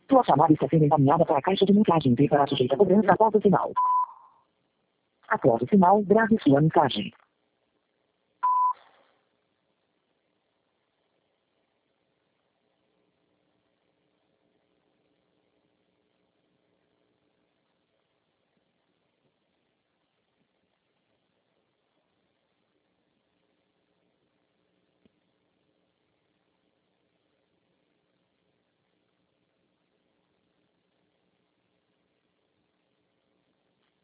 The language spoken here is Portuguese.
Sua chamada está sendo encaminhada para a caixa de mensagem e para sujeita a cobrança após o sinal. Após o sinal, grave sua mensagem.